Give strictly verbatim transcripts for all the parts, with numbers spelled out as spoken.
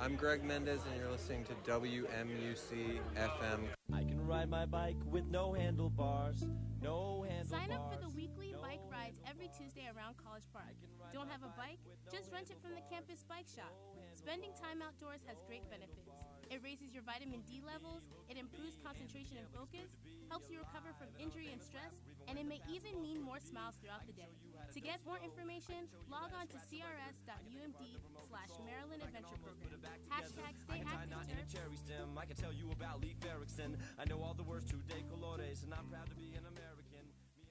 I'm Greg Mendez, and you're listening to W M U C F M. I can ride my bike with no handlebars, no handlebars. Sign up for the weekly bike rides every Tuesday around College Park. Don't have a bike? Just rent it from the campus bike shop. Spending time outdoors has great benefits. It raises your vitamin D levels, it improves concentration and focus, helps you recover from injury and stress, and it may even mean more smiles throughout the day. To get more information, log on to crs.umd slash Maryland Adventure Program. Hashtag stay active. Cherry stem. I can tell you about Leif Erikson. I know all the words to De Colores, and I'm proud to be an American.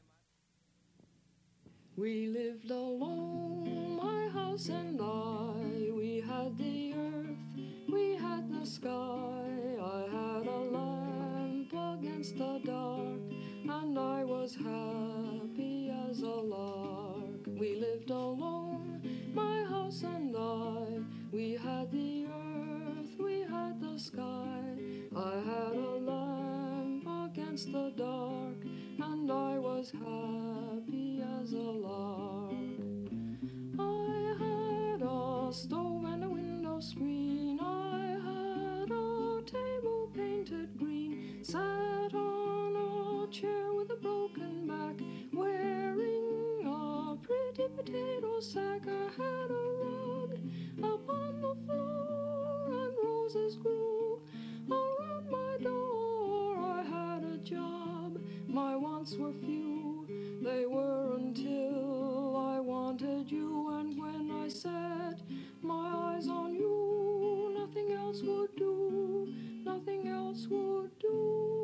We lived alone, my house and I. We had the earth, we had the sky. I had a lamp against the dark, and I was happy as a lark. We lived alone, my house and I. We had the earth, we had the sky. I had a lamp against the dark, and I was happy as a lark. I had a stove and a window screen. I had a table painted green. Sat on a chair with a broken back, wearing a pretty potato sack. I had a rug upon the floor, and roses grew around my door. I had a job, my wants were few, they were until I wanted you. And when I set my eyes on you, nothing else would do, nothing else would do.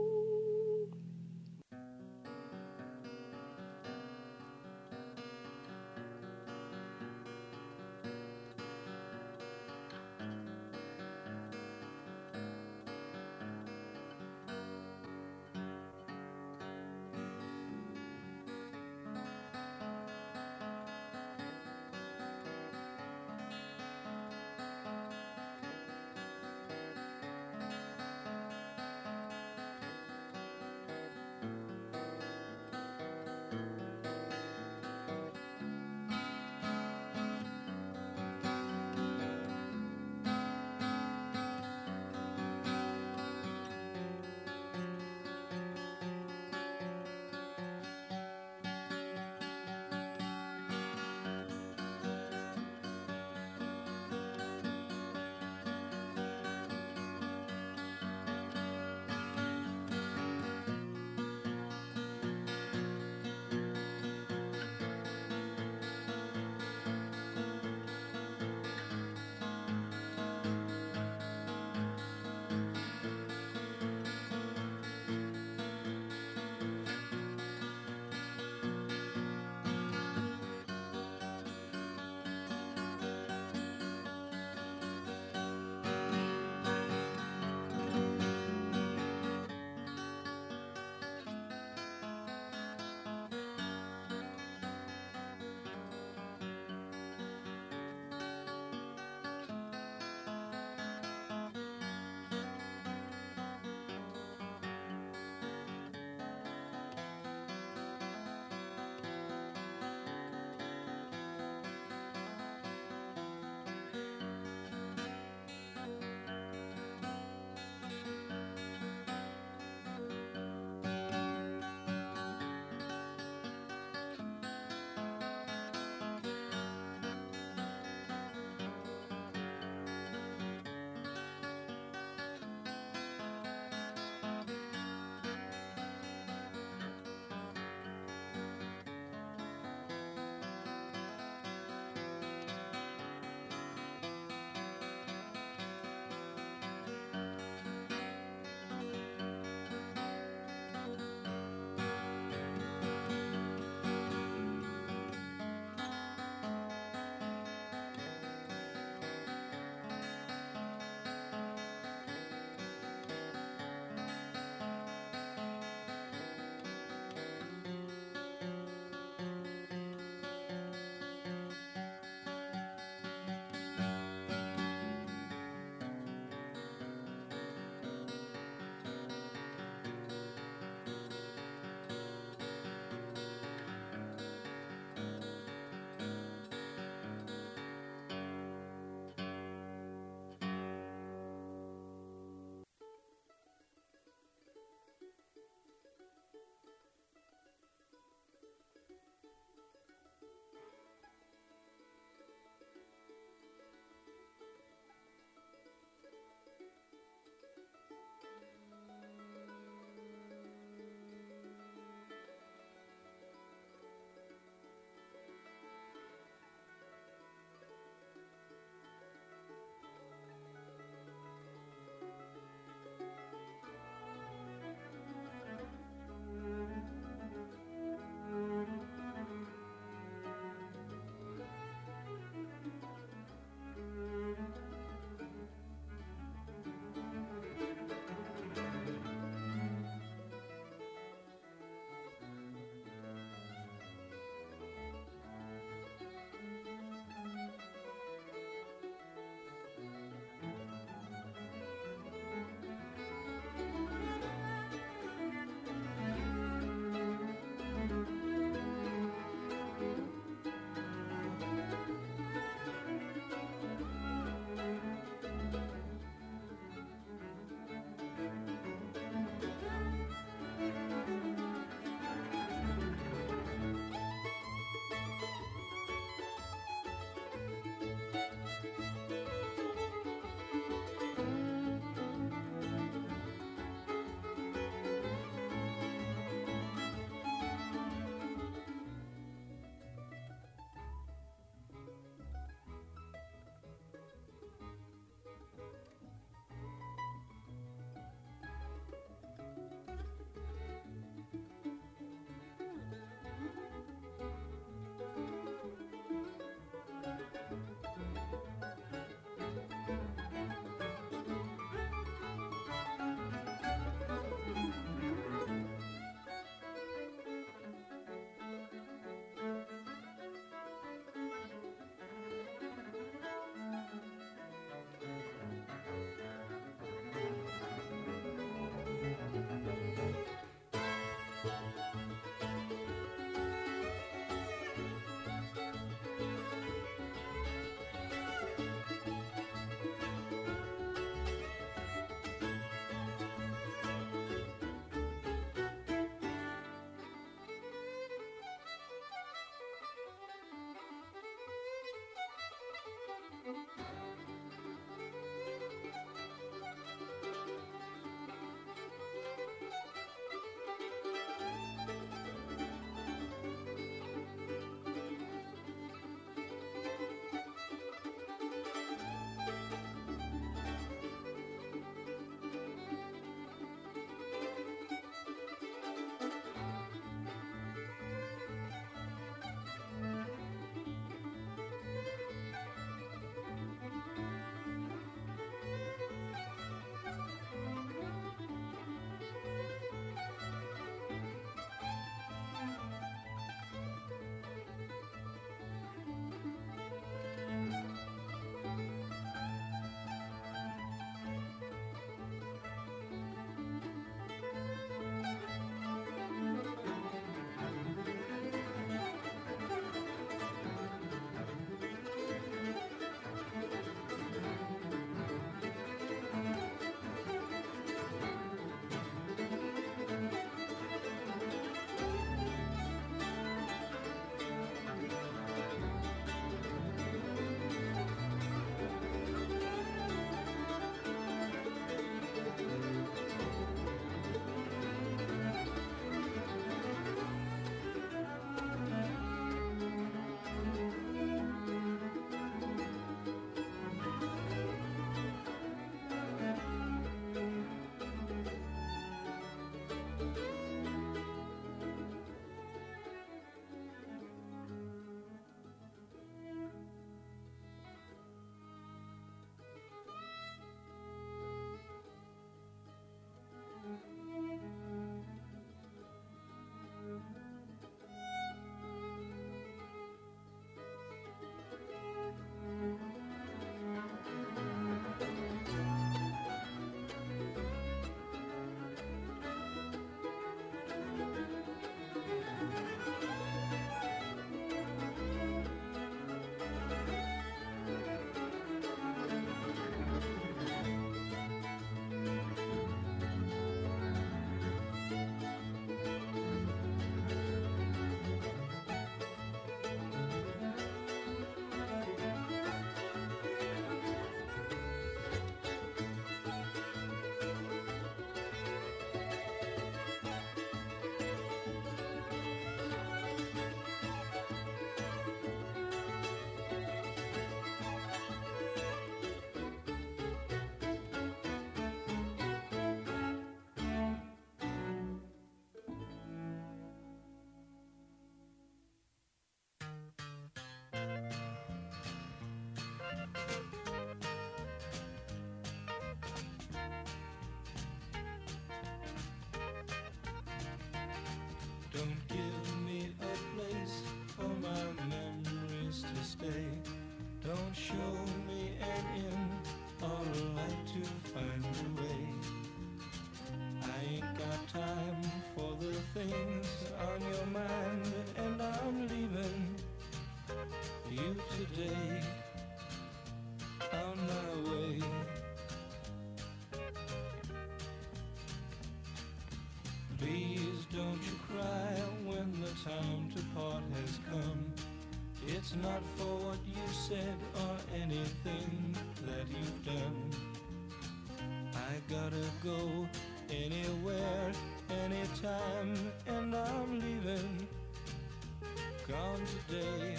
go anywhere, anytime, and I'm leaving. Gone today,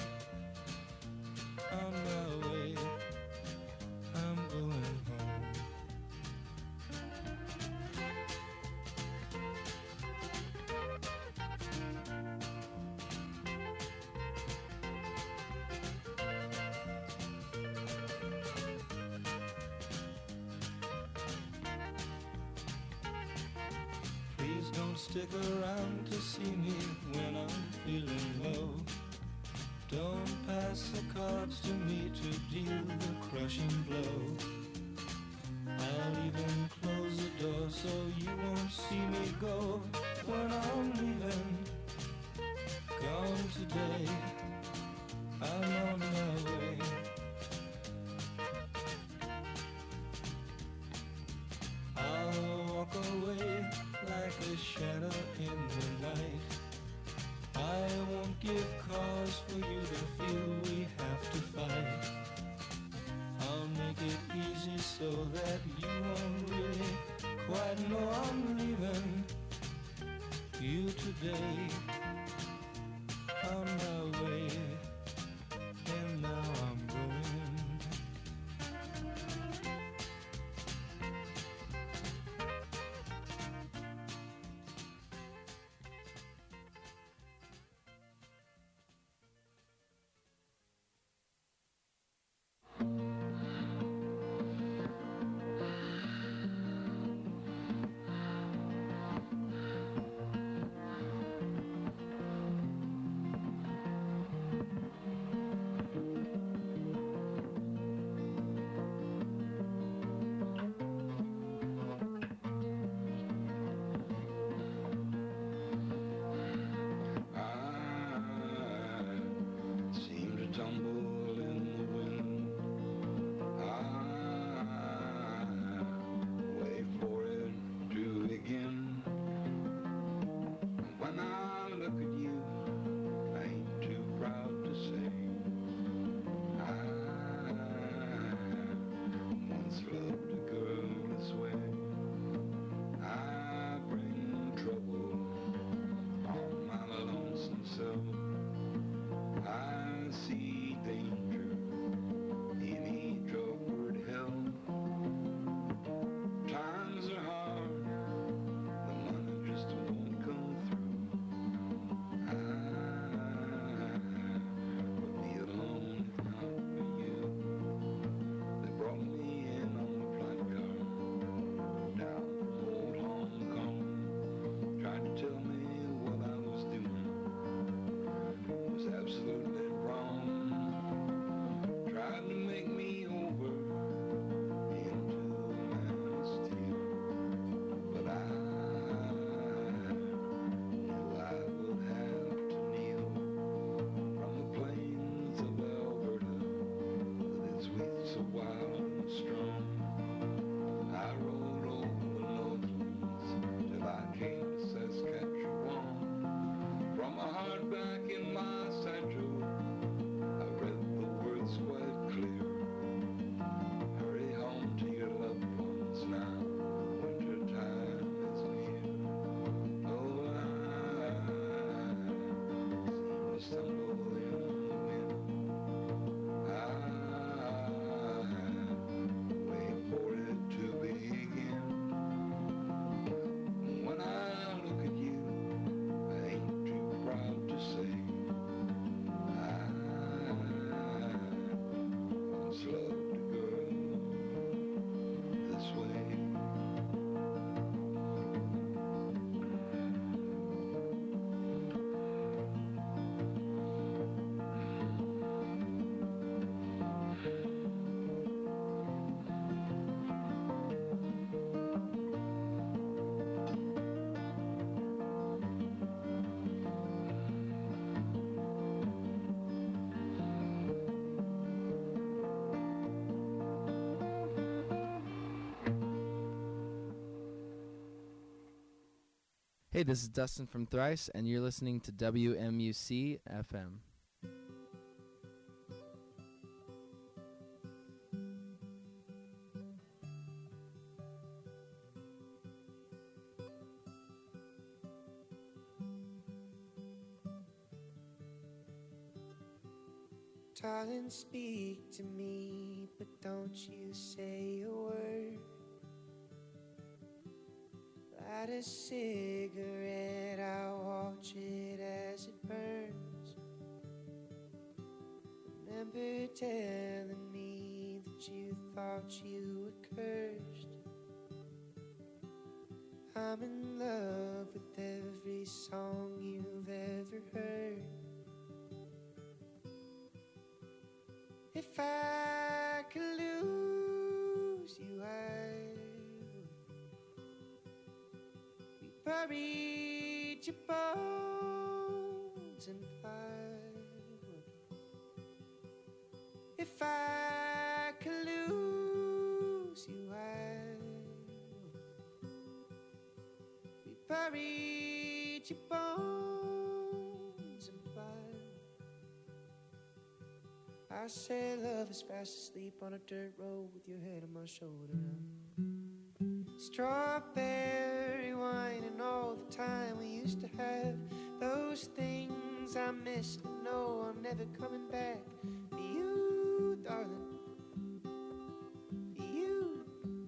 on my way, I'm going home. Please don't stick around to see me when I'm feeling low. Don't pass the cards to me to deal the crushing blow. I'll even close the door so you won't see me go when I'm leaving. Gone today, I'm on my way. I'll walk away like a shadow in the night. I won't give cause for you to feel we have to fight. I'll make it easy so that you won't really quite know I'm leaving you today. On my way, and now I'm going. Hey, this is Dustin from Thrice, and you're listening to W M U C F M. Darling, speak to me, but don't you say a word. Light a cigarette, I'll watch it as it burns. Remember telling me that you thought you were cursed. I'm in love with every song you've ever heard. If I could lose you, I would. We buried your bones in plywood. If I could lose you, I would. We buried your bones in plywood. I say love is fast asleep on a dirt road with your head on my shoulder. Strawberry wine and all the time we used to have. Those things I miss, I know I'm never coming back. For you, darling, for you.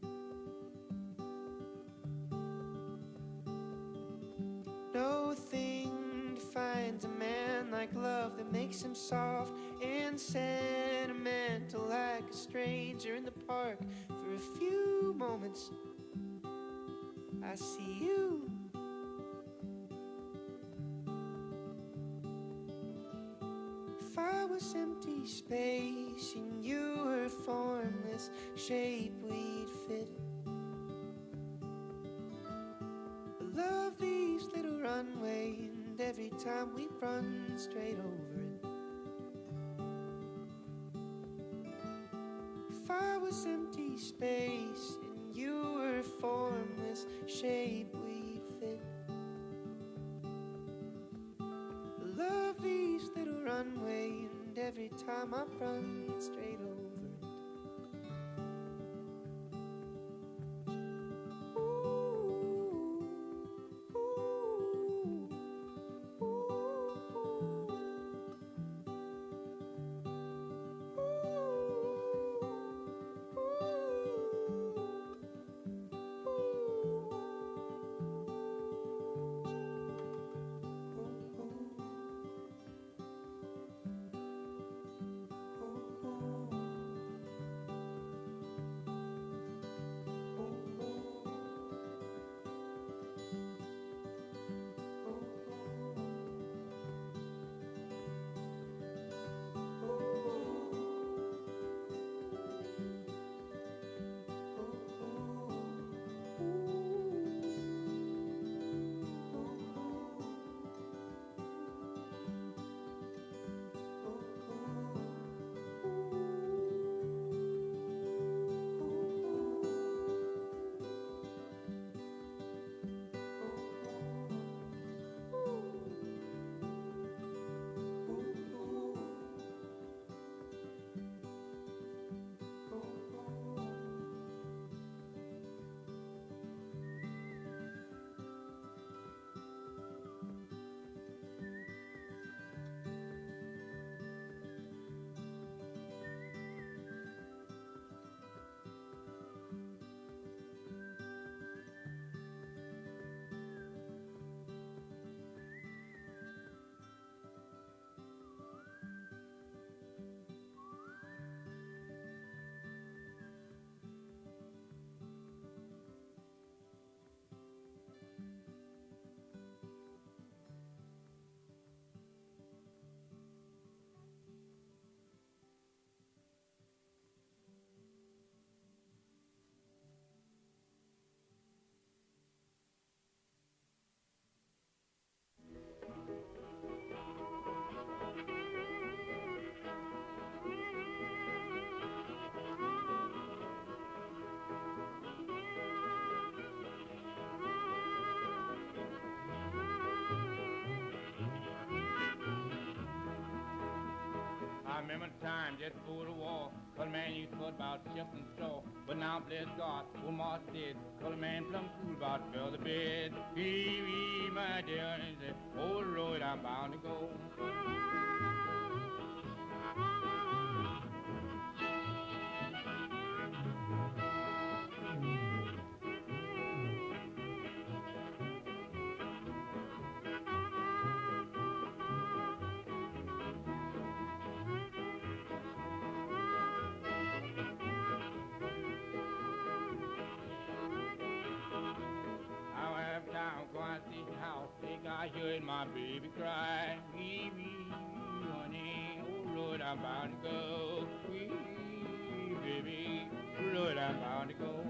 No thing defines a man like love that makes him soft and sentimental, like a stranger in the park. For a few moments I see you. If I was empty space and you were formless shape, we'd fit it. I love these little runway, and every time we run straight over it. If I was empty space and you were formless shape, we'd fit. I love these little runway, and every time I run straight over it. I remember the time just before the war, color man used to put about chips and straw. But now, bless God, old Martin dead. Color man plumb cool about to fill the bed. Wee wee, my dear, and he said, oh Lord, I'm bound to go. I heard my baby cry. Wee, wee, honey, oh Lord, I'm bound to go. Wee, baby, oh Lord, I'm bound to go.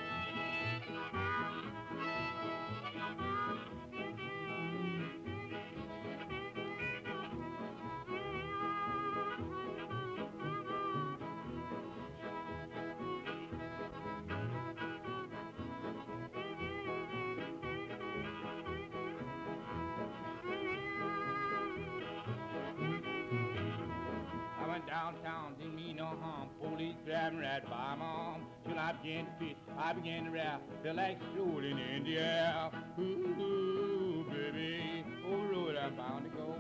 Downtown, didn't mean no harm. Police driving right by my arm. Till I began to pitch, I began to rap. Felt like shooting in the air. Ooh, ooh, baby, oh Lord, I'm bound to go.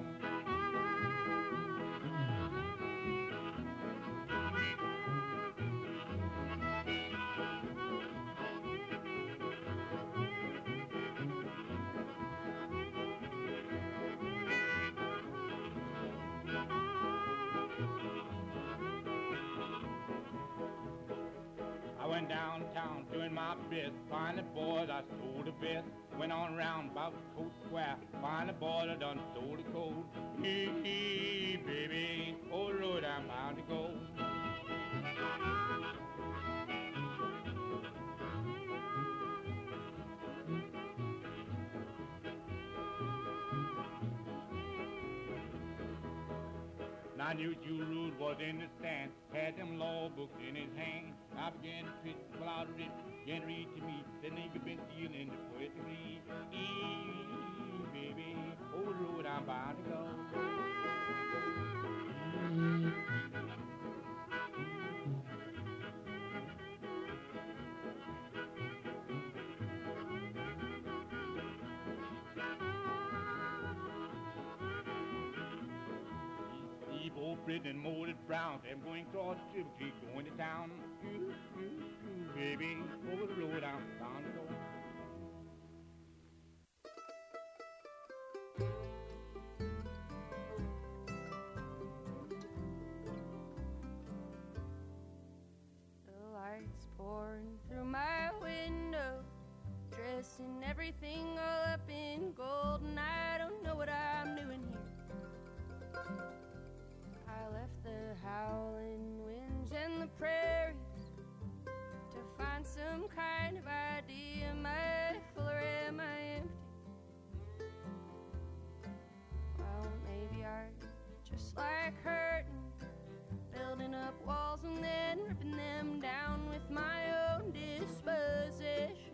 I went downtown doing my best. Finally, boys, I stole the best. Went on around about Coast Square. Finally, boys, I done stole the code. Hee hee, baby, oh Lord, I'm bound to go. I knew Jew Rude was in the stand, had them law books in his hand. I began to pitch, pull out of it, began to read to me, the nigga been stealing the poetry. Eee, baby, oh Lord, I'm bound to go. Old Britain and molded brown, I'm going across the River Creek, going to town. Ooh, ooh, ooh, baby, over the road I'm bound to go. The lights pouring through my window, dressing everything all up in gold, and I don't know what I'm doing here. I left the howling winds and the prairies to find some kind of idea. Am I full or am I empty? Well, maybe I'm just like hurting, building up walls and then ripping them down with my own disposition.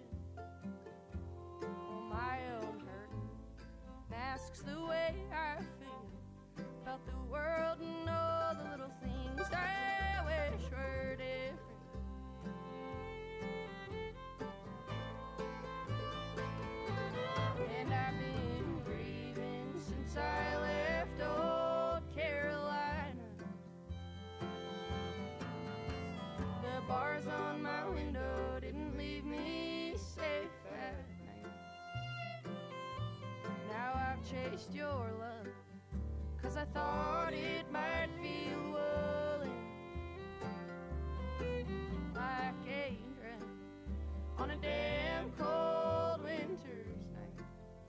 Well, my own hurting masks the way I feel about the world and all the little things I wish were different. And I've been grieving since I left old Carolina. The bars on my window didn't leave me safe at night. Now I've chased your love, 'cause I thought it might feel woolen, like a dress on a damn cold winter's night.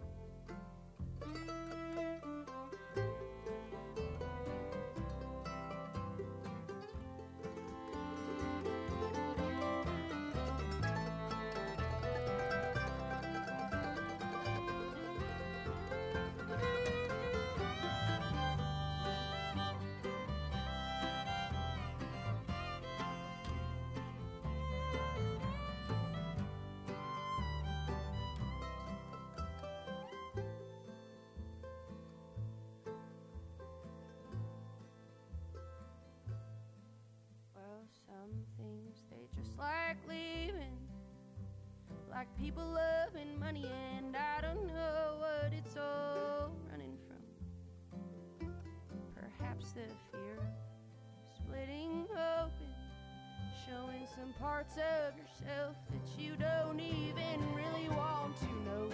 Like leaving, like people loving money, and I don't know what it's all running from. Perhaps the fear of splitting open, showing some parts of yourself that you don't even really want to know.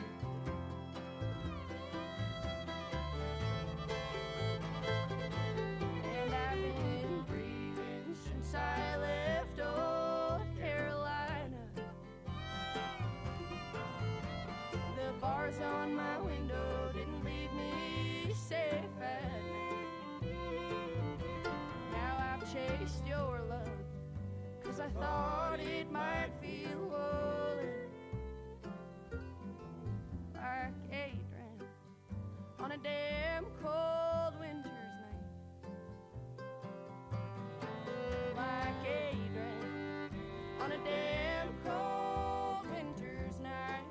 And I've been grieving since I left old Carolina. The bars on my window didn't leave safe at night. Now I've chased your love, 'cause I thought it might feel woolen, like Adrian on a damn cold winter's night. Like Adrian on a damn cold winter's night.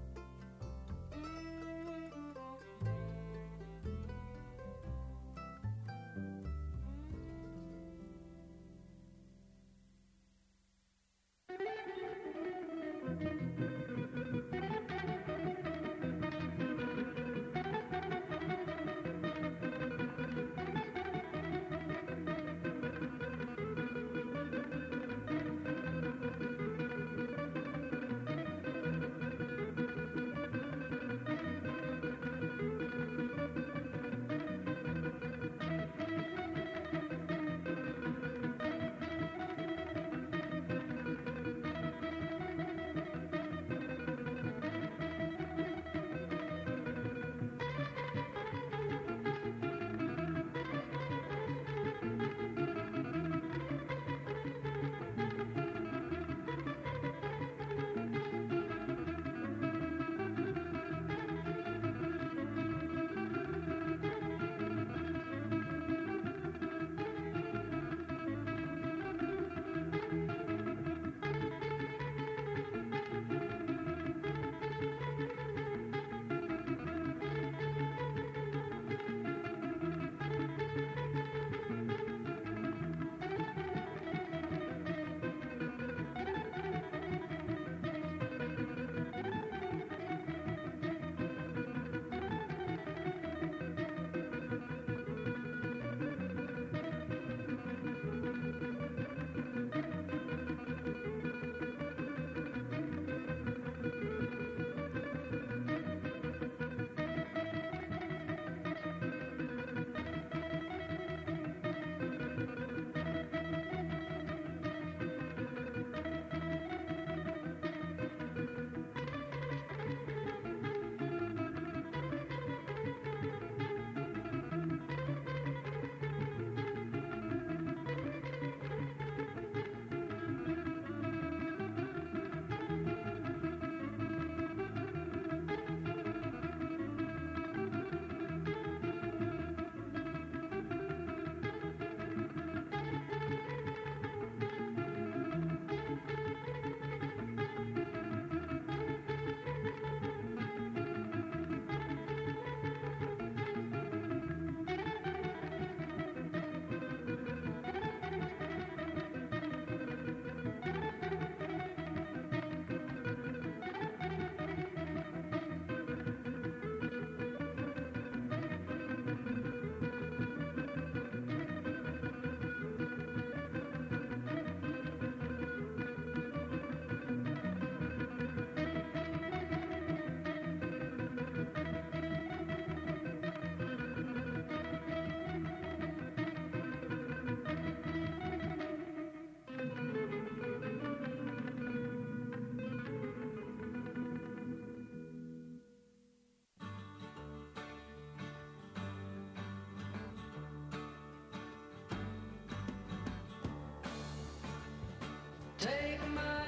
Take my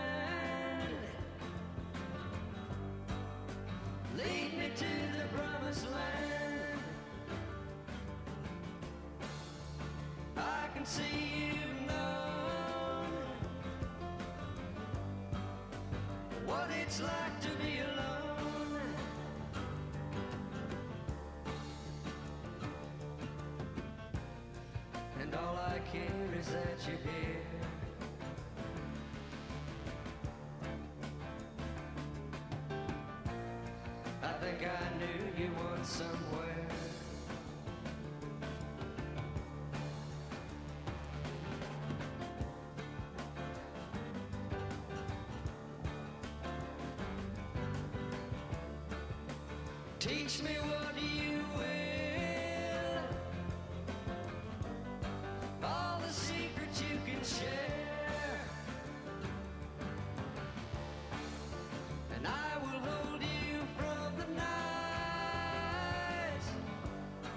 hand, lead me to the promised land. I can see you know what it's like to be alone. And all I care is that you're here. I think I knew you once somewhere. Teach me what you will, all the secrets you can share, and I will hold you from the night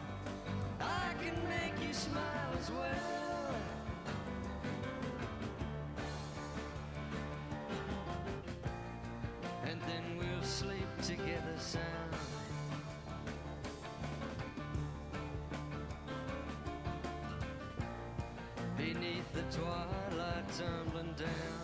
beneath the twilight tumbling down.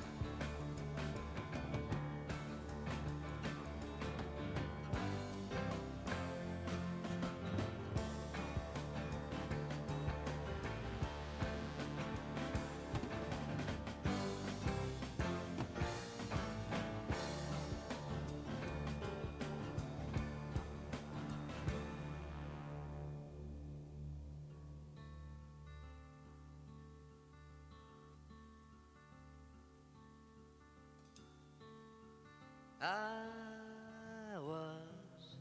I was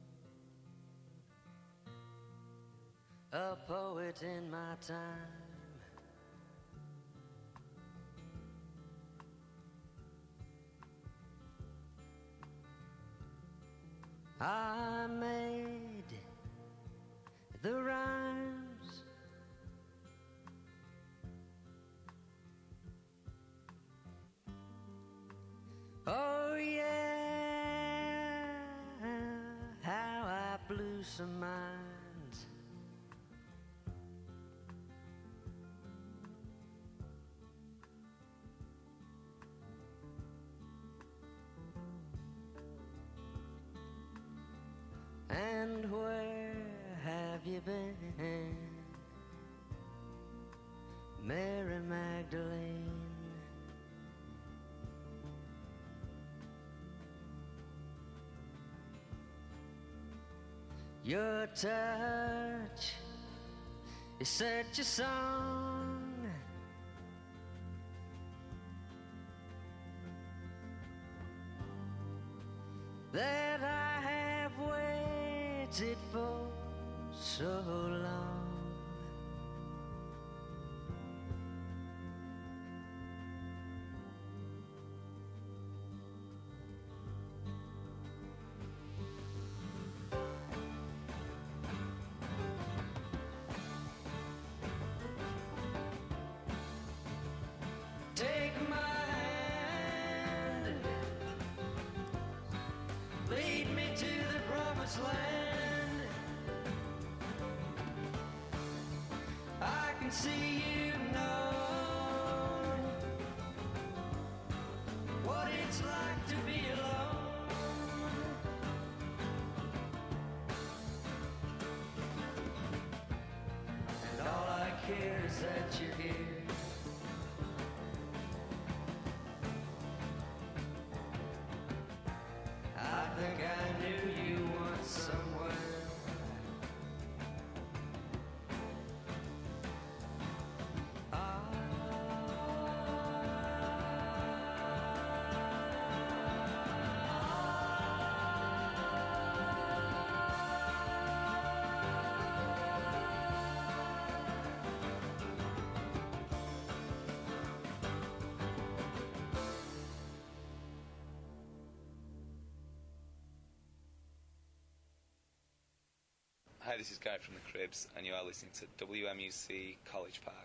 a poet in my time. I made the rhymes. Oh yeah, how I blew some minds. And where have you been, Mary Magdalene? Your touch is such a song that I have waited for so long. Take my hand, lead me to the promised land. I can see you know what it's like to be alone. And all I care is that you're here. I think I knew you once somewhere. Hi, this is Guy from the Cribs, and you are listening to W M U C College Park.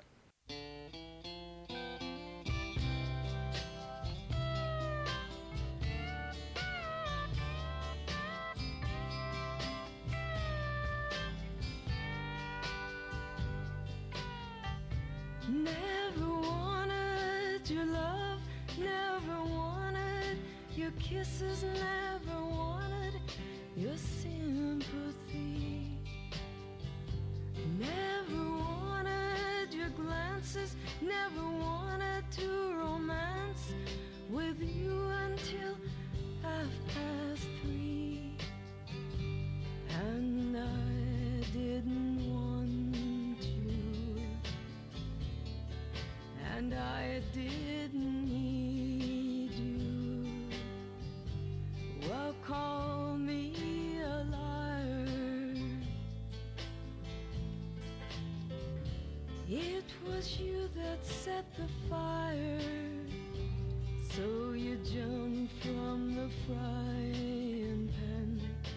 Never wanted your love, never wanted your kisses, never wanted your sympathy. Never wanted your glances, never wanted to romance with you until half past three. And I didn't want to, and I didn't need you. Well, call me a liar. It was you that set the fire, so you jumped from the frying pan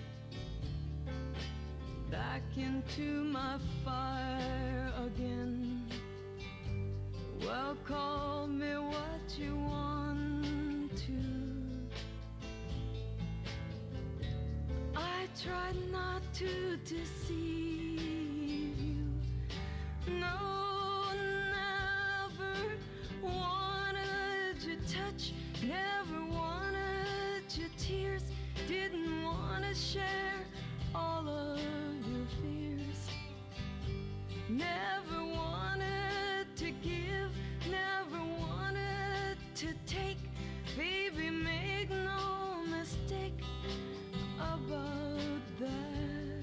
back into my fire again. Well, call me what you want to. I tried not to deceive you. No, share all of your fears. Never wanted to give, never wanted to take. Baby, make no mistake about that.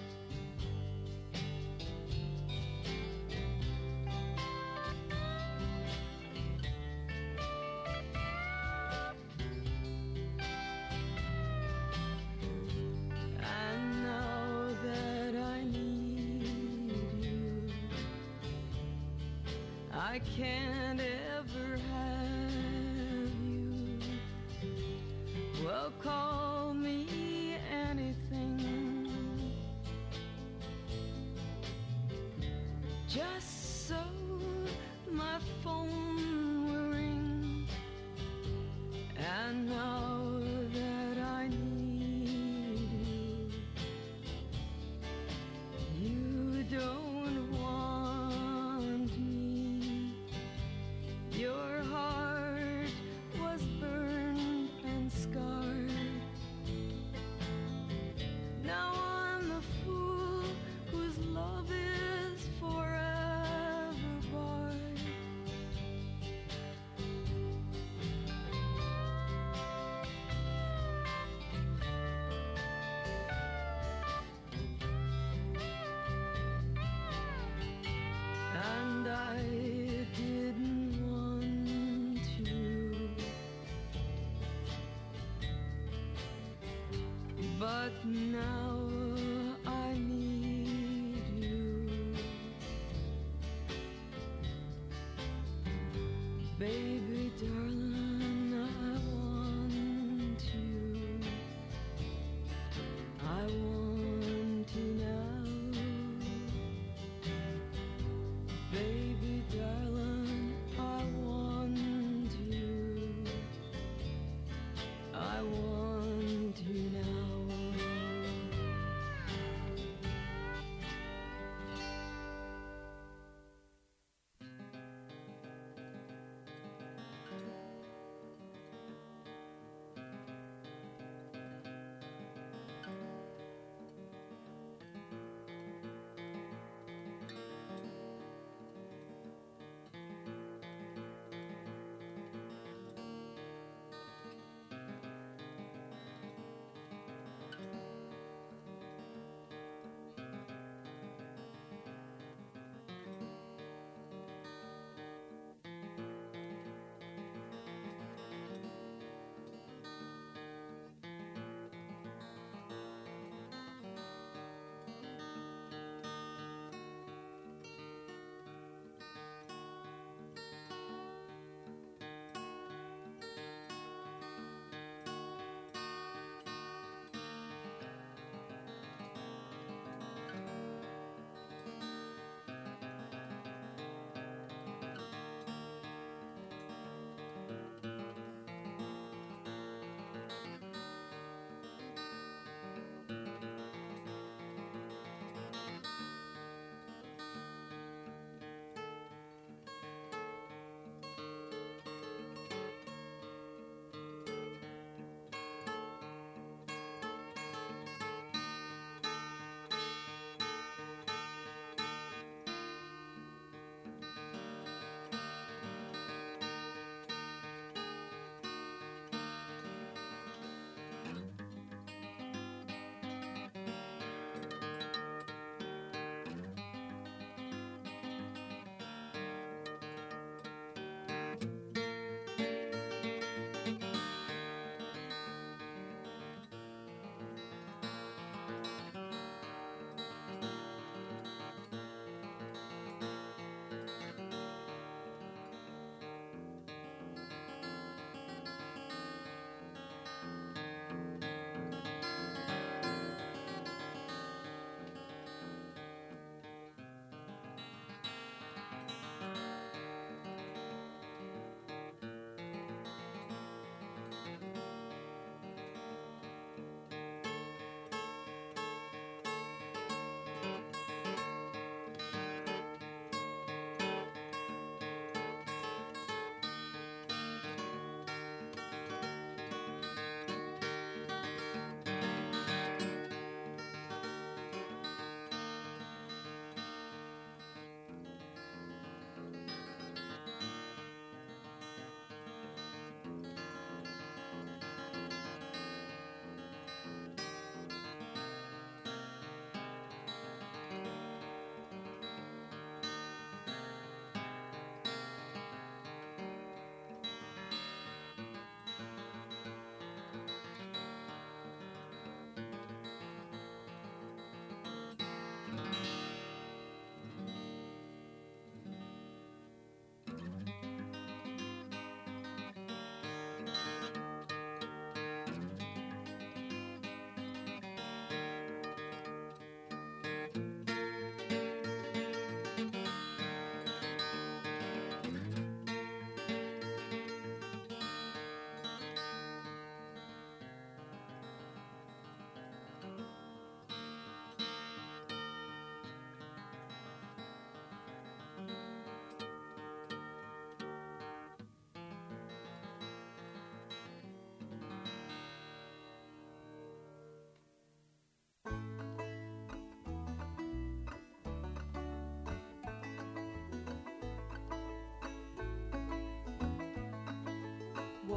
And now that I need you, I can't ever have you. Well, call me anything, just so my phone will ring. And now that I need you, you don't want me. Your heart was burned and scarred. Now I'm the fool whose love is forever barred. And I didn't want to, but now I need you. Baby, darling, I want you. I want you now. Baby, darling, I want you. I want you now.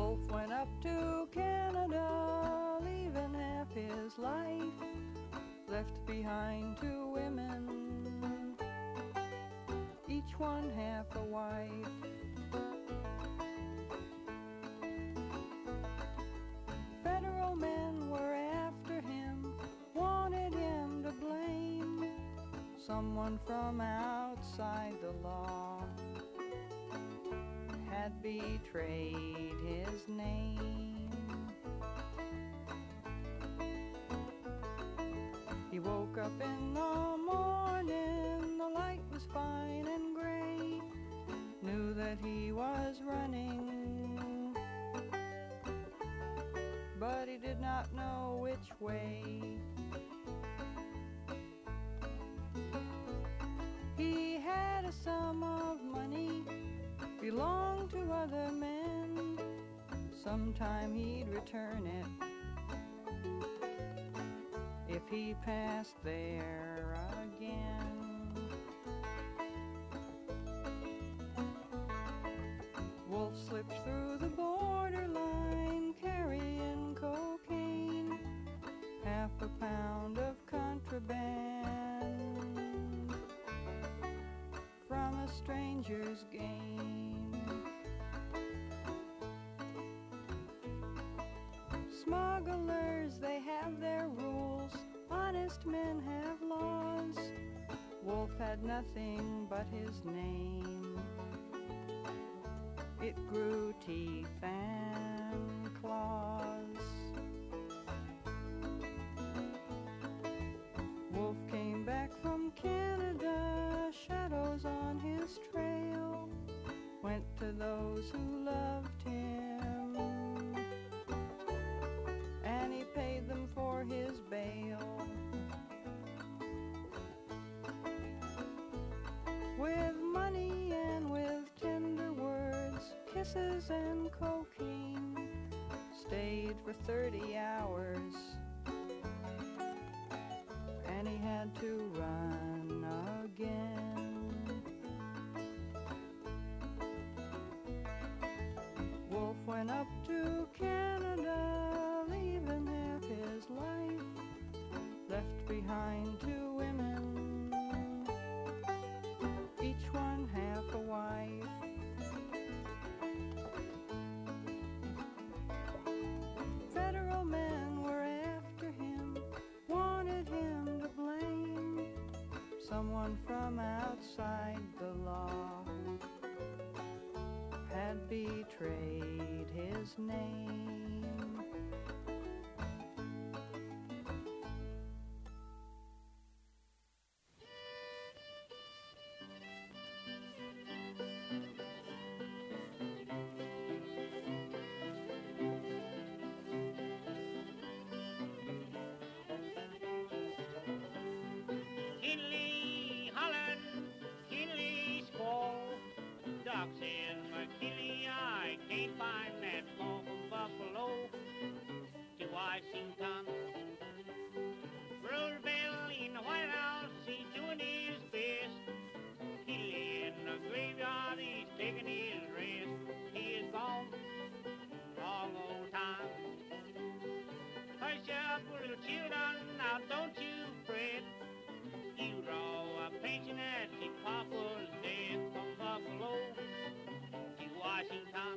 Wolf went up to Canada, leaving half his life, left behind two women, each one half a wife. Federal men were after him, wanted him to blame someone from outside the law, had betrayed his name. He woke up in the morning, the light was fine and gray, knew that he was running, but he did not know which way. He had a sum of money, belonged to other men, sometime he'd return it if he passed there again. Wolf slipped through the borderline, carrying cocaine, half a pound of contraband from a stranger's gain. Smugglers, they have their rules, honest men have laws. Wolf had nothing but his name. It grew teeth and claws. Wolf came back from Canada, shadows on his trail, went to those who loved him, and he paid them for his bail. With money and with tender words, kisses and cocaine, stayed for thirty hours, and he had to run again. Wolf went up to Canada, leaving half his life, left behind two women, each one half a wife. Federal men were after him, wanted him to blame someone from outside the law, had betrayed his name. Kinley, Holland, Kinley, Squaw, ducks in McKinley, I can't find that small from Buffalo to Washington. Roosevelt in the White House, he's doing his best. Kinley in the graveyard, he's taking his rest. He is gone, long old time. Hush up, little children, now don't you fret. You draw a pension at your papa's death from Buffalo to Washington.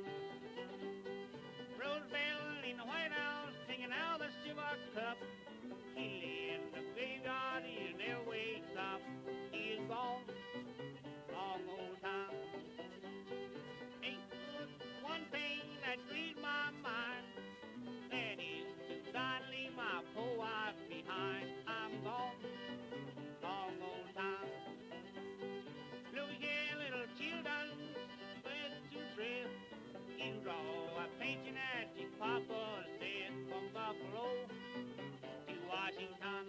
Roosevelt in the White House drinking out the silver cup. He lay in the graveyard, he never wakes up. He is gone, long old time. Ain't but one thing that grieves my mind, that is to die and leave my poor wife behind. I'm gone, long old time. Look here, little children, where's your breath? You draw a pension at your papa's death from Buffalo to Washington.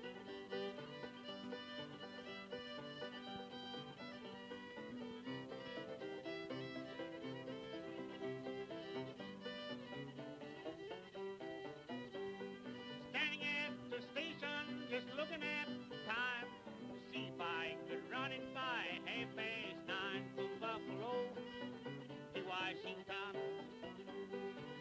Standing at the station, just looking at time, see if I could run it by half past nine from Buffalo to Washington.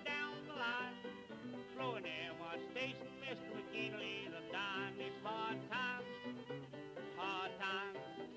down the line. Flowing there, what station, Mister McKinley's a dime. It's hard times, hard times.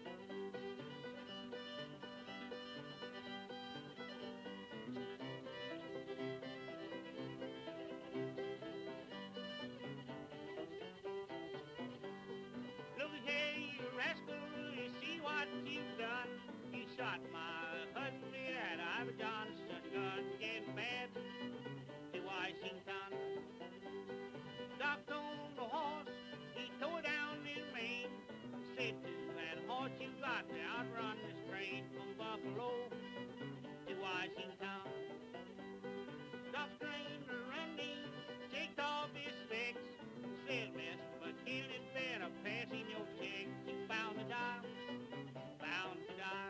Look here, you rascal, you see what you've done. You shot my husband at Ivor Johnson gun, getting bad to Washington. Docked on the horse, he tore down his mane. Said to that horse, you got to outrun this train from Buffalo to Washington. Stopped train running, kicked off his specs. Said, Mister McKinley, better pass in your check. You bound to die, bound to die.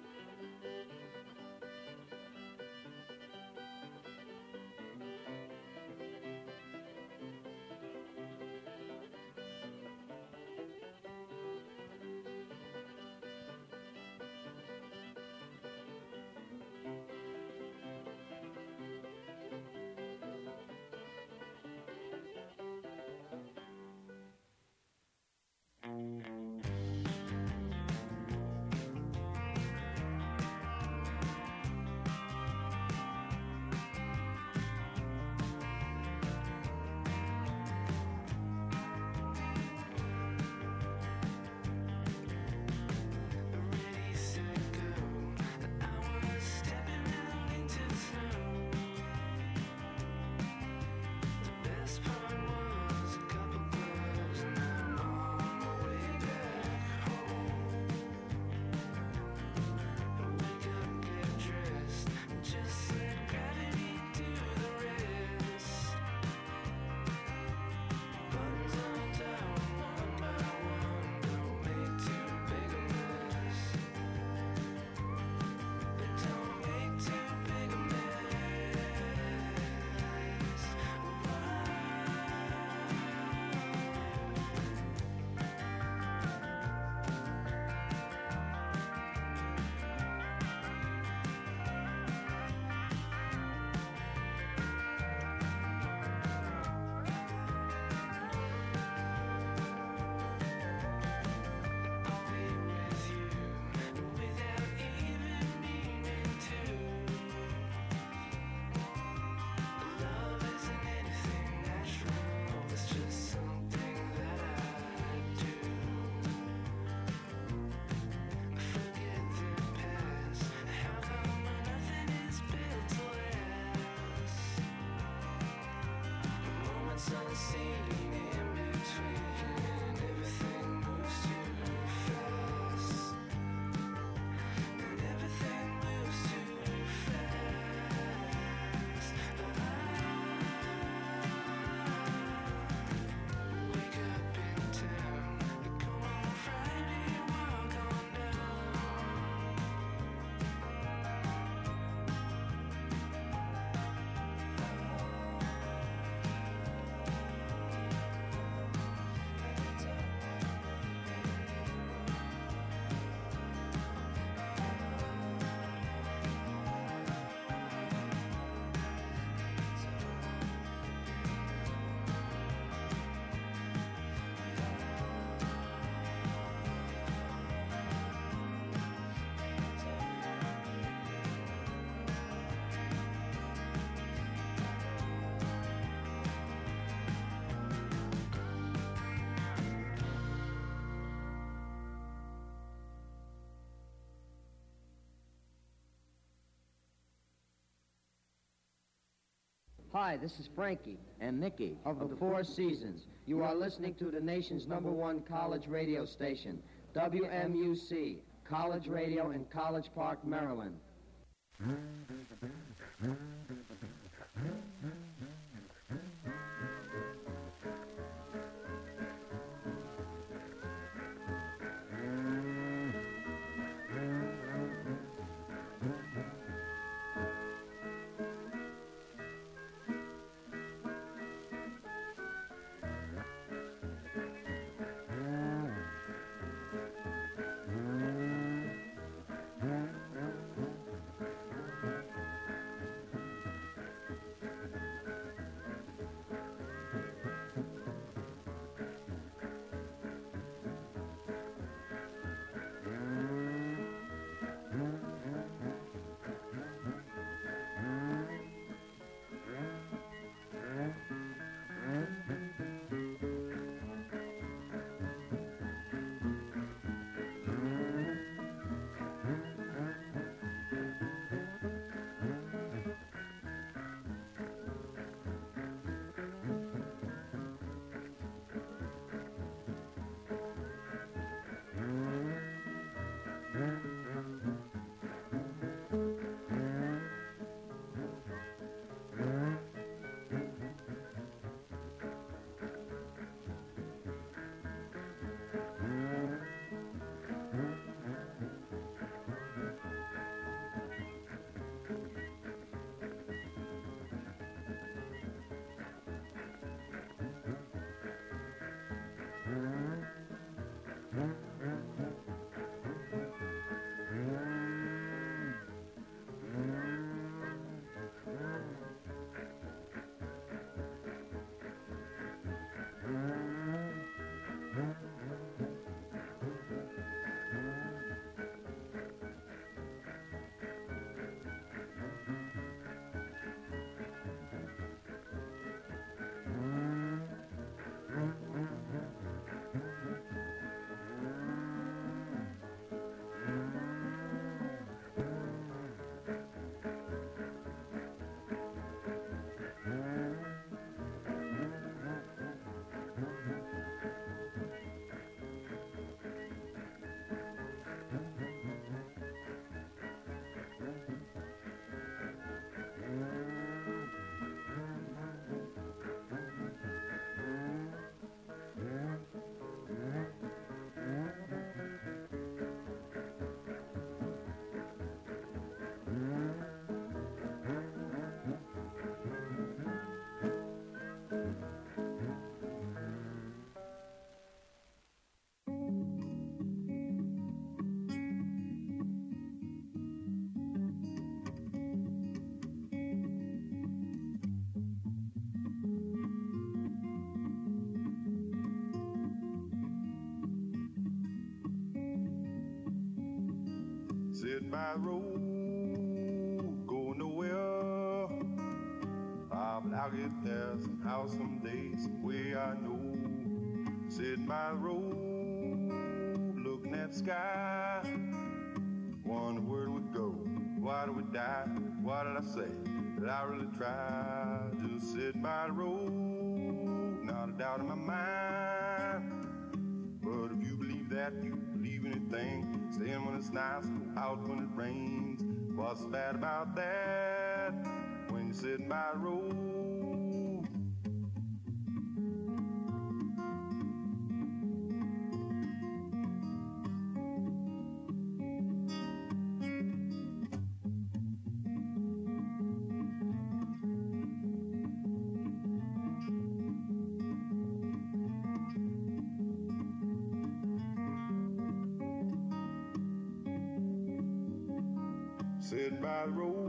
Hi, this is Frankie and Nikki of the Four Seasons. You are listening to the nation's number one college radio station, W M U C, College Radio in College Park, Maryland. sitting by the road, going nowhere. Ah, but I'll get there somehow, someday, some way I know. Sitting by the road, looking at the sky. Wonder where do we go? Why do we die? What did I say? Did I really try? Just sitting by the road, not a doubt in my mind. But if you believe that, you believe anything. Stay in when it's nice, go out when it rains. What's bad about that? When you're sitting by the road. Sitting by the road,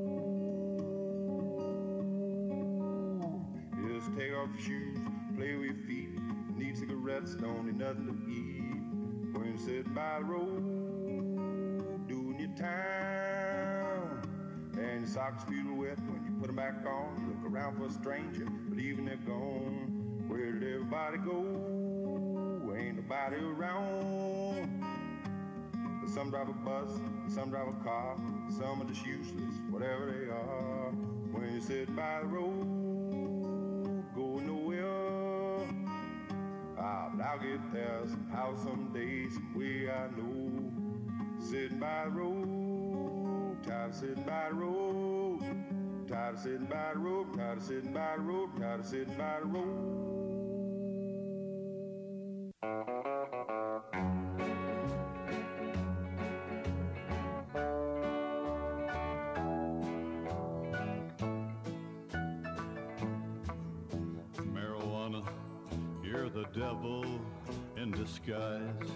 just take off your shoes, play with your feet. Need cigarettes, don't need nothing to eat. When you sit by the road, doing your time, and your socks feel wet when you put them back on. You look around for a stranger, but even they're gone. Where did everybody go? Ain't nobody around. Some drive a bus, some drive a car, some are just useless, whatever they are. When you sit by the road, going nowhere. Ah, but I'll get there somehow, someday, some way I know. Sitting by the road, tired of sitting by the road. Tired of sitting by the road, tired of sitting by the road, tired of sitting by the road. Devil in disguise.